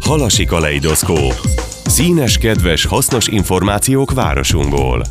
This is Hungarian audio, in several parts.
Halasi kaleidoszkóp. Színes, kedves, hasznos információk városunkból.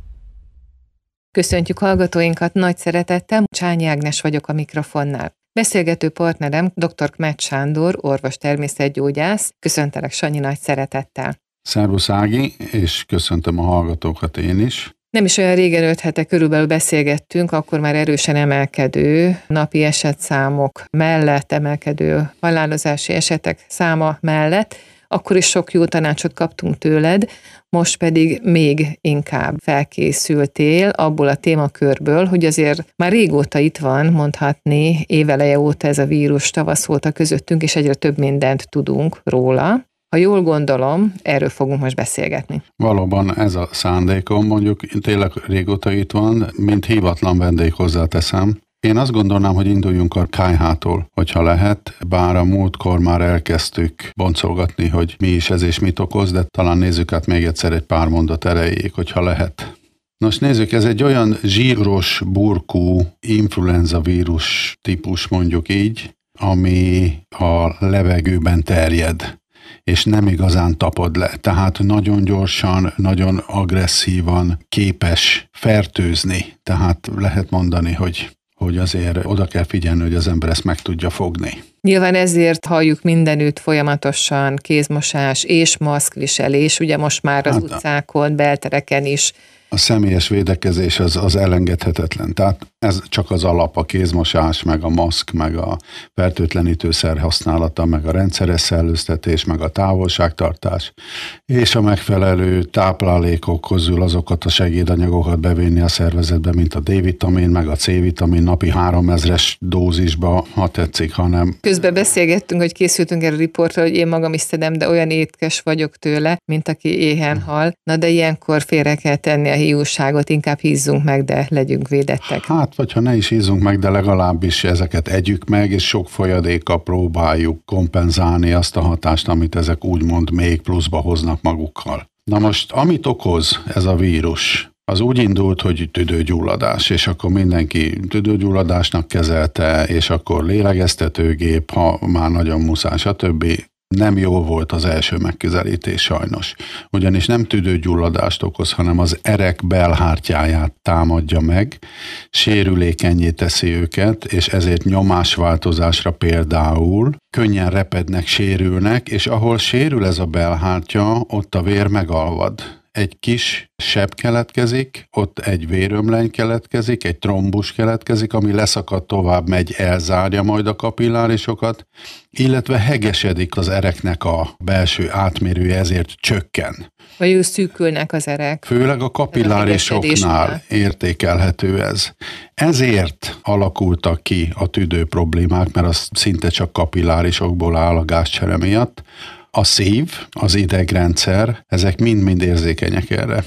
Köszöntjük hallgatóinkat nagy szeretettel, Csányi Ágnes vagyok a mikrofonnál. Beszélgető partnerem dr. Kmetty Sándor, orvos természetgyógyász. Köszöntelek, Sanyi, nagy szeretettel. Szervusz Ági, és köszöntöm a hallgatókat én is. Nem is olyan régen 5 hete körülbelül beszélgettünk, akkor már erősen emelkedő napi esetszámok mellett, emelkedő halálozási esetek száma mellett, akkor is sok jó tanácsot kaptunk tőled, most pedig még inkább felkészültél abból a témakörből, hogy azért már régóta itt van, mondhatni, éveleje óta ez a vírus, tavasz óta közöttünk, és egyre több mindent tudunk róla. Ha jól gondolom, erről fogunk most beszélgetni. Valóban ez a szándékom, mondjuk tényleg régóta itt van, mint hívatlan vendég hozzáteszem. Én azt gondolnám, hogy induljunk a KH-tól, hogyha lehet, bár a múltkor már elkezdtük boncolgatni, hogy mi is ez és mit okoz, de talán nézzük át még egyszer egy pár mondat erejéig, hogyha lehet. Nos, nézzük, ez egy olyan zsíros, burkú influenza vírus típus, mondjuk így, ami a levegőben terjed, és nem igazán tapad le. Tehát nagyon gyorsan, nagyon agresszívan képes fertőzni. Tehát lehet mondani, hogy azért oda kell figyelni, hogy az ember ezt meg tudja fogni. Nyilván ezért halljuk mindenütt folyamatosan kézmosás és maszkviselés, ugye most már az utcákon, beltereken is. A személyes védekezés az elengedhetetlen. Tehát ez csak az alap, a kézmosás, meg a maszk, meg a fertőtlenítőszer használata, meg a rendszeres szellőztetés, meg a távolságtartás, és a megfelelő táplálékok közül azokat a segédanyagokat bevinni a szervezetbe, mint a D-vitamin, meg a C-vitamin napi 3000-es dózisba, ha tetszik, hanem... Közben beszélgettünk, hogy készültünk erre a riportra, hogy én magam is szedem, de olyan étkes vagyok tőle, mint aki éhen hal. Na de ilyenkor félre kell tenni a hiúságot, inkább hízzunk meg, de legyünk védettek. Hát, vagy ha ne is hízzunk meg, de legalábbis ezeket együk meg, és sok folyadékkal próbáljuk kompenzálni azt a hatást, amit ezek úgymond még pluszba hoznak magukkal. Na most, amit okoz ez a vírus, az úgy indult, hogy tüdőgyulladás, és akkor mindenki tüdőgyulladásnak kezelte, és akkor lélegeztetőgép, ha már nagyon muszáj, stb. Nem jó volt az első megközelítés sajnos. Ugyanis nem tüdőgyulladást okoz, hanem az erek belhártyáját támadja meg, sérülékennyé teszi őket, és ezért nyomásváltozásra például könnyen repednek, sérülnek, és ahol sérül ez a belhártya, ott a vér megalvad. Egy kis seb keletkezik, ott egy vérömleny keletkezik, egy trombus keletkezik, ami leszakad, tovább megy, elzárja majd a kapillárisokat, illetve hegesedik az ereknek a belső átmérője, ezért csökken. Vagy szűkülnek az erek. Főleg a kapillárisoknál értékelhető ez. Ezért alakultak ki a tüdő problémák, mert az szinte csak kapillárisokból áll a gázcsere miatt. A szív, az idegrendszer, ezek mind-mind érzékenyek erre.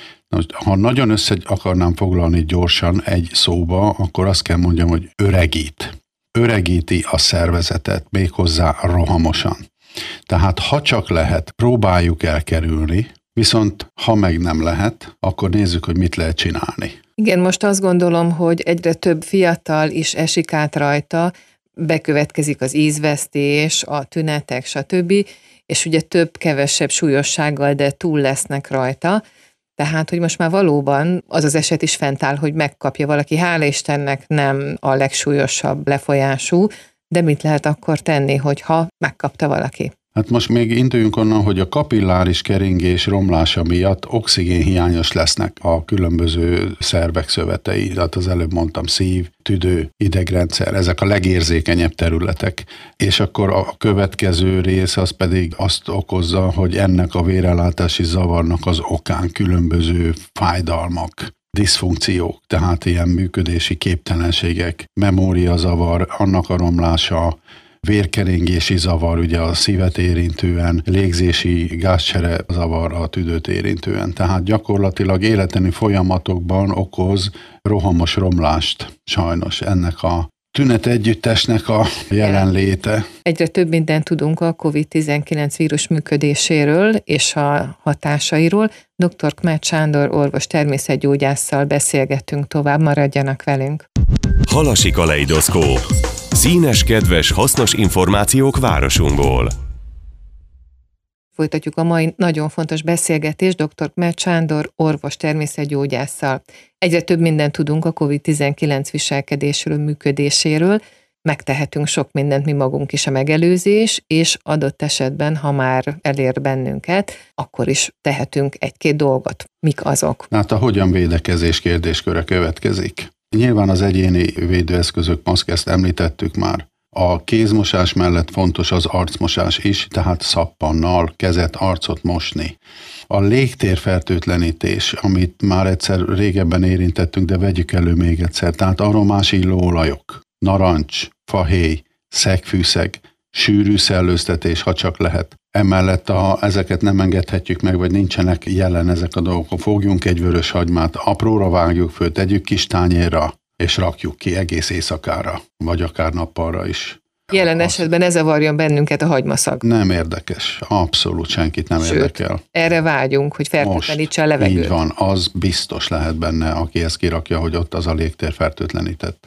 Ha nagyon össze akarnám foglalni gyorsan egy szóba, akkor azt kell mondjam, hogy öregít. Öregíti a szervezetet, méghozzá rohamosan. Tehát ha csak lehet, próbáljuk elkerülni, viszont ha meg nem lehet, akkor nézzük, hogy mit lehet csinálni. Igen, most azt gondolom, hogy egyre több fiatal is esik át rajta, bekövetkezik az ízvesztés, a tünetek, stb., és ugye több-kevesebb súlyossággal, de túl lesznek rajta. Tehát, hogy most már valóban az az eset is fent áll, hogy megkapja valaki, hála Istennek nem a legsúlyosabb lefolyású, de mit lehet akkor tenni, hogyha megkapta valaki? Hát most még induljunk onnan, hogy a kapilláris keringés romlása miatt oxigénhiányos lesznek a különböző szervek szövetei, tehát az előbb mondtam szív, tüdő, idegrendszer, ezek a legérzékenyebb területek. És akkor a következő rész az pedig azt okozza, hogy ennek a vérellátási zavarnak az okán különböző fájdalmak, diszfunkciók, tehát ilyen működési képtelenségek, memóriazavar, annak a romlása, vérkeringési zavar, ugye a szívet érintően, légzési gázcsere zavar a tüdőt érintően. Tehát gyakorlatilag életeni folyamatokban okoz rohamos romlást sajnos ennek a tünet együttesnek a jelenléte. Egyre több mindent tudunk a COVID-19 vírus működéséről és a hatásairól. Dr. Kmetty Sándor orvos természetgyógyásszal beszélgettünk tovább, maradjanak velünk. Halasi kaleidoszkóp. Színes, kedves, hasznos információk városunkból. folytatjuk a mai nagyon fontos beszélgetést dr. Kmetty Sándor orvos természetgyógyásszal. Egyre több mindent tudunk a COVID-19 viselkedésről, működéséről, megtehetünk sok mindent mi magunk is a megelőzés, és adott esetben, ha már elér bennünket, akkor is tehetünk egy-két dolgot. Mik azok? Hát a hogyan védekezés kérdésköre következik. Nyilván az egyéni védőeszközök, maszk, ezt említettük már. A kézmosás mellett fontos az arcmosás is, tehát szappannal kezet, arcot mosni. A légtérfertőtlenítés, amit már egyszer régebben érintettünk, de vegyük elő még egyszer, tehát aromás illóolajok, narancs, fahéj, szegfűszeg, sűrű szellőztetés, ha csak lehet. Emellett, ha ezeket nem engedhetjük meg, vagy nincsenek jelen ezek a dolgok, fogjunk egy vörös hagymát, apróra vágjuk föl, tegyük kis tányérra, és rakjuk ki egész éjszakára, vagy akár nappalra is. Jelen esetben ez zavarjon bennünket a hagymaszag. Nem érdekes, abszolút senkit nem érdekel. Erre vágyunk, hogy fertőtlenítse a levegőt. Így van, az biztos lehet benne, aki ezt kirakja, hogy ott az a légtér fertőtlenített.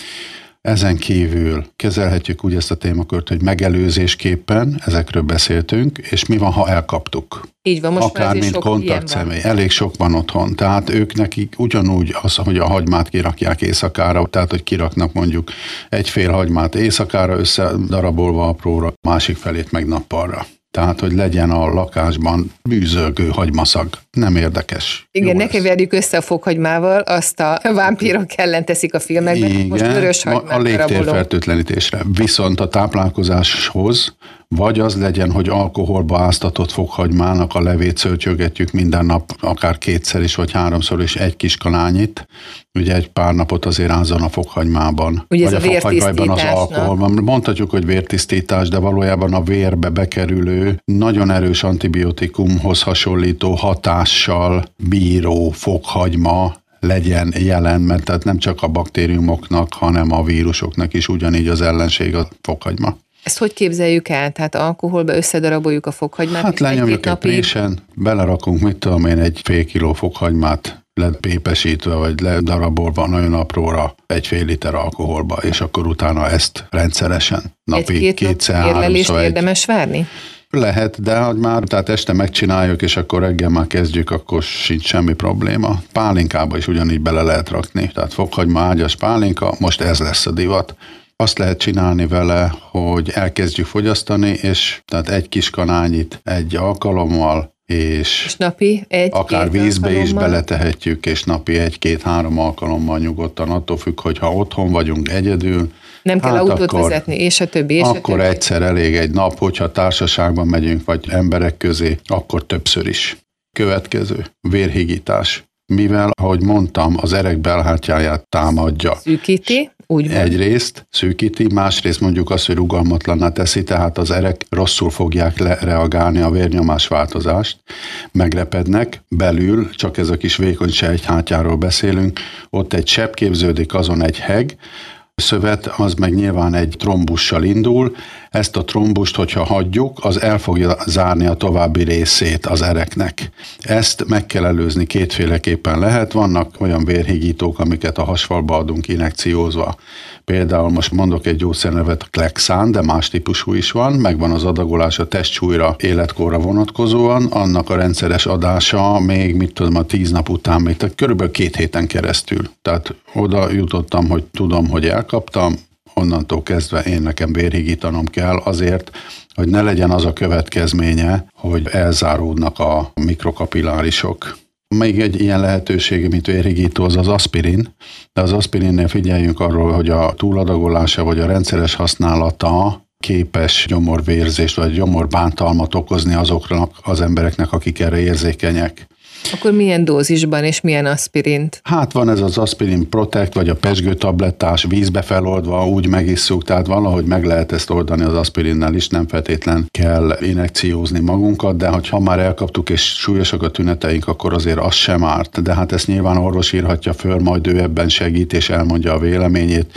Ezen kívül kezelhetjük úgy ezt a témakört, hogy megelőzésképpen, ezekről beszéltünk, és mi van, ha elkaptuk. Így van, most akár mint kontaktszemély. Elég sok van otthon. Tehát ők nekik ugyanúgy az, hogy a hagymát kirakják éjszakára, tehát hogy kiraknak mondjuk egy fél hagymát éjszakára összedarabolva apróra, másik felét meg nappalra. Tehát, hogy legyen a lakásban bűzölgő hagymaszag. Nem érdekes. Igen, ne keverjük össze a fokhagymával, azt a vámpírok ellen teszik a filmekben. Igen, most vörös hagymát a légtérfertőtlenítésre. Viszont a táplálkozáshoz vagy az legyen, hogy alkoholba áztatott fokhagymának a levét szöltyögetjük minden nap, akár kétszer is, vagy háromszor is egy kis kanálnyit, ugye egy pár napot azért ázzon a fokhagymában. Ugye vagy ez a fokhagymában az alkoholban. Mondhatjuk, hogy vértisztítás, de valójában a vérbe bekerülő, nagyon erős antibiotikumhoz hasonlító hatással bíró fokhagyma legyen jelen, mert tehát nem csak a baktériumoknak, hanem a vírusoknak is ugyanígy az ellenség a fokhagyma. Ezt hogy képzeljük el? Tehát alkoholba összedaraboljuk a fokhagymát? Hát lenyomjuk egy présen, belerakunk, mit tudom én, egy fél kiló fokhagymát lepépesítve, vagy ledarabolva nagyon apróra egy fél liter alkoholba, és akkor utána ezt rendszeresen napi kétszer-háromszor érdemes várni? Lehet, de hogy már tehát este megcsináljuk, és akkor reggel már kezdjük, akkor sincs semmi probléma. Pálinkába is ugyanígy bele lehet rakni, tehát fokhagyma, ágyas pálinka, most ez lesz a divat. Azt lehet csinálni vele, hogy elkezdjük fogyasztani, és tehát egy kis kanálnyit egy alkalommal, és napi akár vízbe is beletehetjük, és napi 1-2-3 alkalommal nyugodtan, attól függ, hogy ha otthon vagyunk egyedül, nem kell autót vezetni, és a többi, és akkor egyszer elég egy nap, hogyha társaságban megyünk, vagy emberek közé, akkor többször is. Következő, vérhigítás. Mivel, ahogy mondtam, az erek belhártyáját támadja. Szűkíti, úgy van. Egyrészt szűkíti, másrészt mondjuk azt, hogy rugalmatlanná teszi, tehát az erek rosszul fogják reagálni a vérnyomás változást, megrepednek, belül, csak ez a kis vékony sejthártyáról beszélünk, ott egy sebb képződik, azon egy heg, szövet, az meg nyilván egy trombussal indul, ezt a trombust, hogyha hagyjuk, az el fogja zárni a további részét az ereknek. Ezt meg kell előzni, kétféleképpen lehet, vannak olyan vérhigítók, amiket a hasfalba adunk injekciózva. Például most mondok egy gyógyszernevet, a Clexane, de más típusú is van, megvan az adagolás a testsúlyra, életkorra vonatkozóan, annak a rendszeres adása még, mit tudom, a 10 nap után, még körülbelül 2 héten keresztül. Tehát oda jutottam, hogy tudom, hogy elkaptam, onnantól kezdve én nekem vérhigítanom kell azért, hogy ne legyen az a következménye, hogy elzáródnak a mikrokapillárisok. Még egy ilyen lehetőség, mint vérhigító, az az aspirin, de az aspirinnél figyeljünk arról, hogy a túladagolása vagy a rendszeres használata képes gyomorvérzést vagy gyomorbántalmat okozni azoknak az embereknek, akik erre érzékenyek. Akkor milyen dózisban és milyen aspirint? Hát van ez az aspirin protect, vagy a pezsgőtablettás, vízbe feloldva, úgy megisszuk, tehát valahogy meg lehet ezt oldani az aspirinnel is, nem feltétlen kell injekciózni magunkat, de ha már elkaptuk és súlyosak a tüneteink, akkor azért az sem árt. De hát ezt nyilván orvos írhatja föl, majd ő ebben segít és elmondja a véleményét.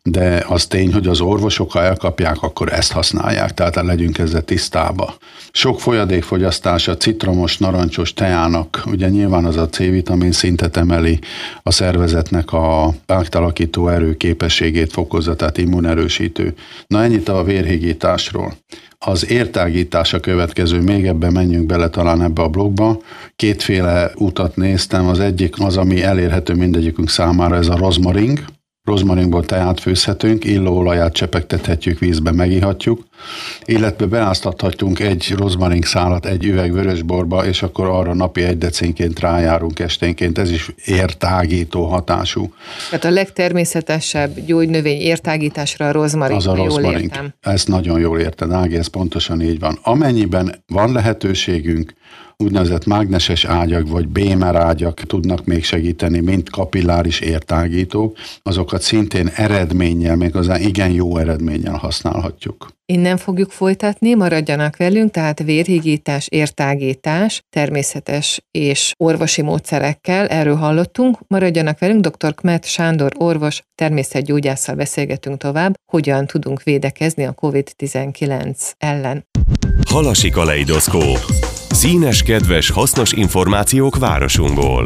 de az tény, hogy az orvosok, ha elkapják, akkor ezt használják, tehát legyünk ezzel tisztába. Sok folyadékfogyasztás a citromos, narancsos teának, ugye nyilván az a C-vitamin szintet emeli, a szervezetnek a átalakító erő képességét fokozza, tehát immunerősítő. Na ennyit a vérhigításról. Az értágítás a következő, még ebben menjünk bele talán ebbe a blogba. Kétféle utat néztem, az egyik az, ami elérhető mindegyikünk számára, ez a rozmaring. Rozmaringból teát főzhetünk, illóolaját csepegtethetjük vízbe, megihatjuk, illetve beáztathatjuk egy rozmaring szálat egy üveg vörösborba, és akkor arra napi 1 decinként rájárunk esténként, ez is értágító hatású. Tehát a legtermészetesebb gyógynövény értágításra a rozmaring. Az a rozmaring. Ezt nagyon jól érted, Ági, ez pontosan így van. Amennyiben van lehetőségünk, úgynevezett mágneses ágyak vagy bémer ágyak tudnak még segíteni, mint kapilláris értágítók, azokat szintén eredménnyel, méghozzá igen jó eredménnyel használhatjuk. Innen fogjuk folytatni, maradjanak velünk, tehát vérhigítás, értágítás, természetes és orvosi módszerekkel, erről hallottunk. Maradjanak velünk, dr. Kmet Sándor orvos, természetgyógyásszal beszélgetünk tovább, hogyan tudunk védekezni a COVID-19 ellen. Halasi kaleidoszkóp. Színes, kedves, hasznos információk városunkból.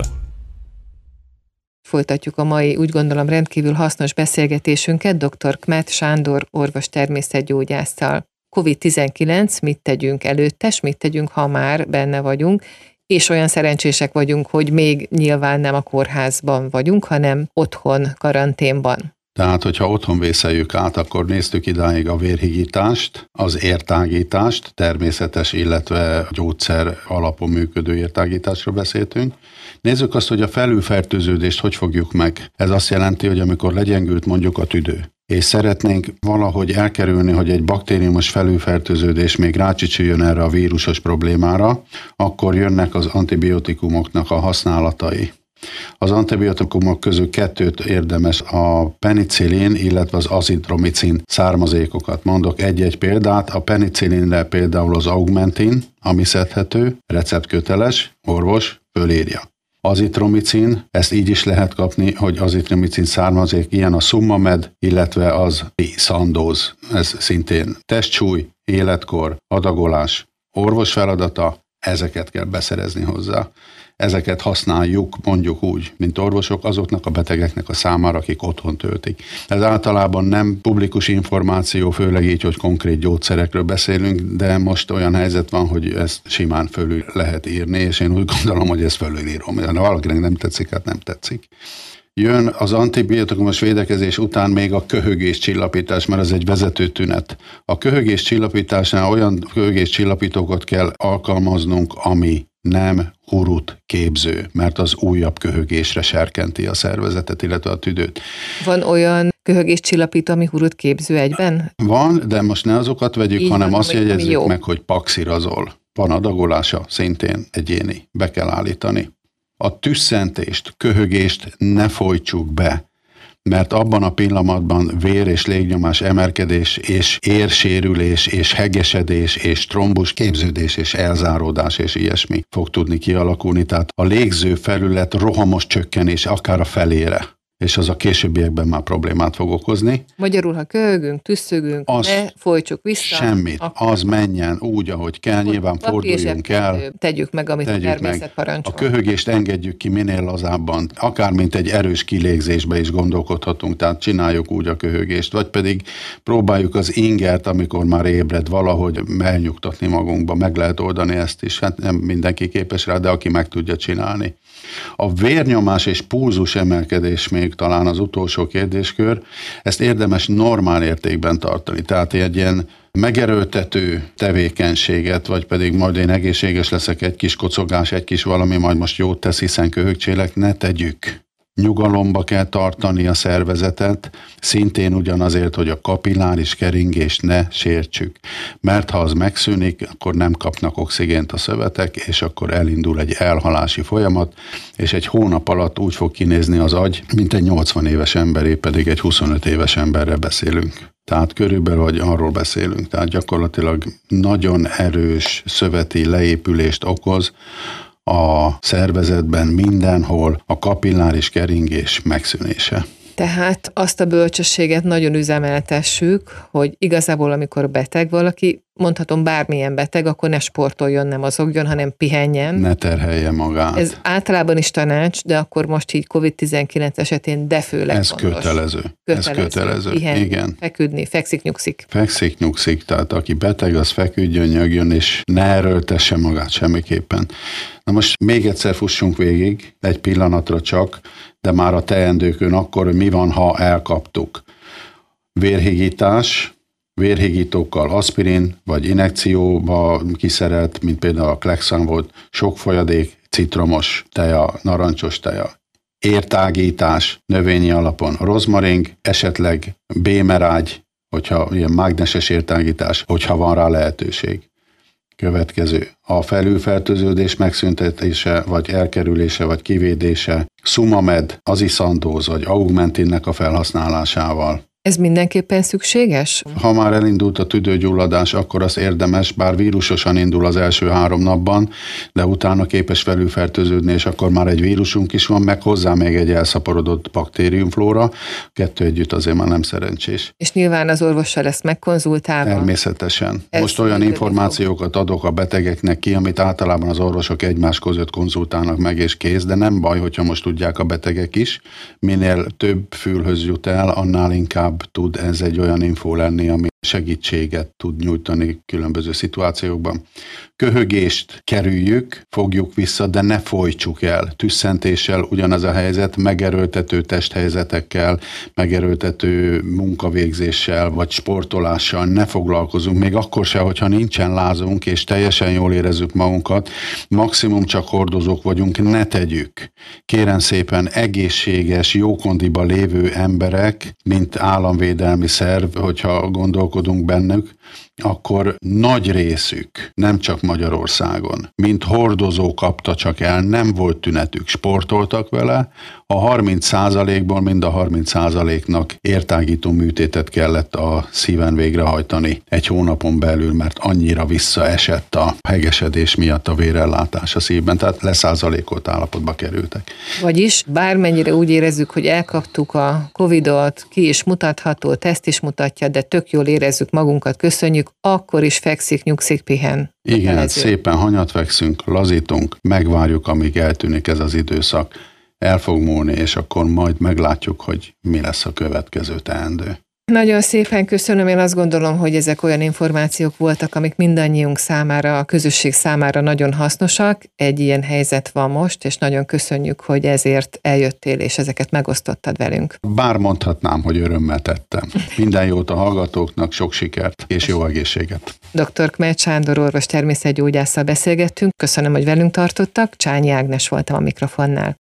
Folytatjuk a mai, úgy gondolom, rendkívül hasznos beszélgetésünket dr. Kmet Sándor orvos természetgyógyásszal. COVID-19, mit tegyünk előtte, s mit tegyünk, ha már benne vagyunk, és olyan szerencsések vagyunk, hogy még nyilván nem a kórházban vagyunk, hanem otthon, karanténban. Tehát, hogyha otthon vészeljük át, akkor néztük idáig a vérhigítást, az értágítást, természetes, illetve gyógyszer alapon működő értágításról beszéltünk. Nézzük azt, hogy a felülfertőződést hogy fogjuk meg. Ez azt jelenti, hogy amikor legyengült mondjuk a tüdő, és szeretnénk valahogy elkerülni, hogy egy baktériumos felülfertőződés még rácsicsiljön erre a vírusos problémára, akkor jönnek az antibiotikumoknak a használatai. Az antibiotikumok közül 2 érdemes, a penicillin, illetve az azitromicin származékokat. Mondok egy-egy példát, a penicillinre például az augmentin, ami szedhető, receptköteles, orvos fölírja. Azitromicin, ezt így is lehet kapni, hogy azitromicin származék, ilyen a Summamed, illetve az Sandoz, ez szintén testsúly, életkor, adagolás, orvos feladata, ezeket kell beszerezni hozzá. Ezeket használjuk, mondjuk úgy, mint orvosok, azoknak a betegeknek a számára, akik otthon töltik. Ez általában nem publikus információ, főleg így, hogy konkrét gyógyszerekről beszélünk, de most olyan helyzet van, hogy ezt simán fölül lehet írni, és én úgy gondolom, hogy ezt fölülírom. Ha valakinek nem tetszik, hát nem tetszik. Jön az antibiotikumos védekezés után még a köhögéscsillapítás, mert ez egy vezető tünet. A köhögéscsillapításnál olyan köhögéscsillapítókat kell alkalmaznunk, ami nem hurut képző, mert az újabb köhögésre serkenti a szervezetet, illetve a tüdőt. Van olyan köhögéscsillapító, ami hurut képző egyben? Van, de most ne azokat vegyük, így hanem van, azt jegyezzük meg, hogy paxirazol. Van adagolása, szintén egyéni, be kell állítani. A tüsszentést, köhögést ne folytsuk be, mert abban a pillanatban vér- és légnyomás emelkedés, és érsérülés, és hegesedés, és trombus képződés, és elzáródás, és ilyesmi fog tudni kialakulni. Tehát a légző felület rohamos csökkenés, akár a felére, és az a későbbiekben már problémát fog okozni. Magyarul, ha köhögünk, tüsszögünk, ne folytsuk vissza. Semmit, az menjen úgy, ahogy kell, nyilván forduljunk el. Tegyük meg, amit a természet parancsol. A köhögést engedjük ki minél lazábban, akár mint egy erős kilégzésbe is gondolkodhatunk, tehát csináljuk úgy a köhögést, vagy pedig próbáljuk az ingert, amikor már ébred, valahogy elnyugtatni magunkba, meg lehet oldani ezt is, hát nem mindenki képes rá, de aki meg tudja csinálni. A vérnyomás és pulzus emelkedés még talán az utolsó kérdéskör, ezt érdemes normál értékben tartani. Tehát egy ilyen megerőltető tevékenységet, vagy pedig majd én egészséges leszek, egy kis kocogás, egy kis valami majd most jót tesz, hiszen köhögcsélek, ne tegyük. Nyugalomba kell tartani a szervezetet, szintén ugyanazért, hogy a kapilláris keringést ne sértsük. Mert ha az megszűnik, akkor nem kapnak oxigént a szövetek, és akkor elindul egy elhalási folyamat, és egy hónap alatt úgy fog kinézni az agy, mint egy 80 éves emberé, pedig egy 25 éves emberre beszélünk. Tehát körülbelül, hogy arról beszélünk. Tehát gyakorlatilag nagyon erős szöveti leépülést okoz a szervezetben mindenhol a kapilláris keringés megszűnése. Tehát azt a bölcsességet nagyon üzemeltessük, hogy igazából amikor beteg valaki, mondhatom bármilyen beteg, akkor ne sportoljon, nem mozogjon, hanem pihenjen. Ne terhelje magát. Ez általában is tanács, de akkor most így COVID-19 esetén de főleg ez fontos. Kötelező. Pihenni, igen. feküdni, fekszik-nyugszik. Fekszik-nyugszik, tehát aki beteg, az feküdjön, nyögjön, és ne erőltesse magát semmiképpen. Na most még egyszer fussunk végig, egy pillanatra csak, de már a teendőkön akkor, hogy mi van, ha elkaptuk. Vérhigítás, vérhigítókkal aspirin, vagy injekcióba kiszerelt, mint például a Clexan volt, sok folyadék, citromos teja, narancsos teja. Értágítás, növényi alapon rozmaring, esetleg bémerágy, hogyha ilyen mágneses értágítás, hogyha van rá lehetőség. Következő, a felülfertőződés megszüntetése, vagy elkerülése, vagy kivédése, Sumamed, aziszandóz, vagy augmentinnek a felhasználásával. Ez mindenképpen szükséges? Ha már elindult a tüdőgyulladás, akkor az érdemes, bár vírusosan indul az első 3 napban, de utána képes felülfertőződni, és akkor már egy vírusunk is van, meg hozzá még egy elszaporodott baktériumflóra. 2 együtt azért már nem szerencsés. És nyilván az orvossal ezt megkonzultálva? Természetesen. Most olyan információkat adok a betegeknek ki, amit általában az orvosok egymás között konzultálnak meg, és kész, de nem baj, hogyha most tudják a betegek is. Minél több fülhöz jut el, annál inkább tud ez egy olyan infó lenni, ami segítséget tud nyújtani különböző szituációkban. Köhögést kerüljük, fogjuk vissza, de ne folytsuk el. Tüsszentéssel ugyanaz a helyzet, megerőltető testhelyzetekkel, megerőltető munkavégzéssel, vagy sportolással ne foglalkozunk, még akkor se, hogyha nincsen lázunk, és teljesen jól érezzük magunkat, maximum csak hordozók vagyunk, ne tegyük. Kérem szépen, egészséges, jókondiba lévő emberek, mint államvédelmi szerv, hogyha gondolkodunk bennük, akkor nagy részük, nem csak Magyarországon, mint hordozó kapta csak el, nem volt tünetük, sportoltak vele, a 30%-ból mind a 30%-nak értágító műtétet kellett a szíven végrehajtani 1 hónapon belül, mert annyira visszaesett a hegesedés miatt a vérellátás a szívben, tehát leszázalékolt állapotba kerültek. Vagyis bármennyire úgy érezzük, hogy elkaptuk a Covid-ot, ki is mutatható, teszt is mutatja, de tök jól érezzük magunkat, köszönjük, akkor is fekszik, nyugszik, pihen. Igen, szépen hanyat fekszünk, lazítunk, megvárjuk, amíg eltűnik ez az időszak. El fog múlni, és akkor majd meglátjuk, hogy mi lesz a következő teendő. Nagyon szépen köszönöm, én azt gondolom, hogy ezek olyan információk voltak, amik mindannyiunk számára, a közösség számára nagyon hasznosak. Egy ilyen helyzet van most, és nagyon köszönjük, hogy ezért eljöttél, és ezeket megosztottad velünk. Bár mondhatnám, hogy örömmel tettem. Minden jót a hallgatóknak, sok sikert és jó egészséget. Dr. Kmetty Sándor orvos természetgyógyásszal beszélgettünk. Köszönöm, hogy velünk tartottak. Csányi Ágnes voltam a mikrofonnál.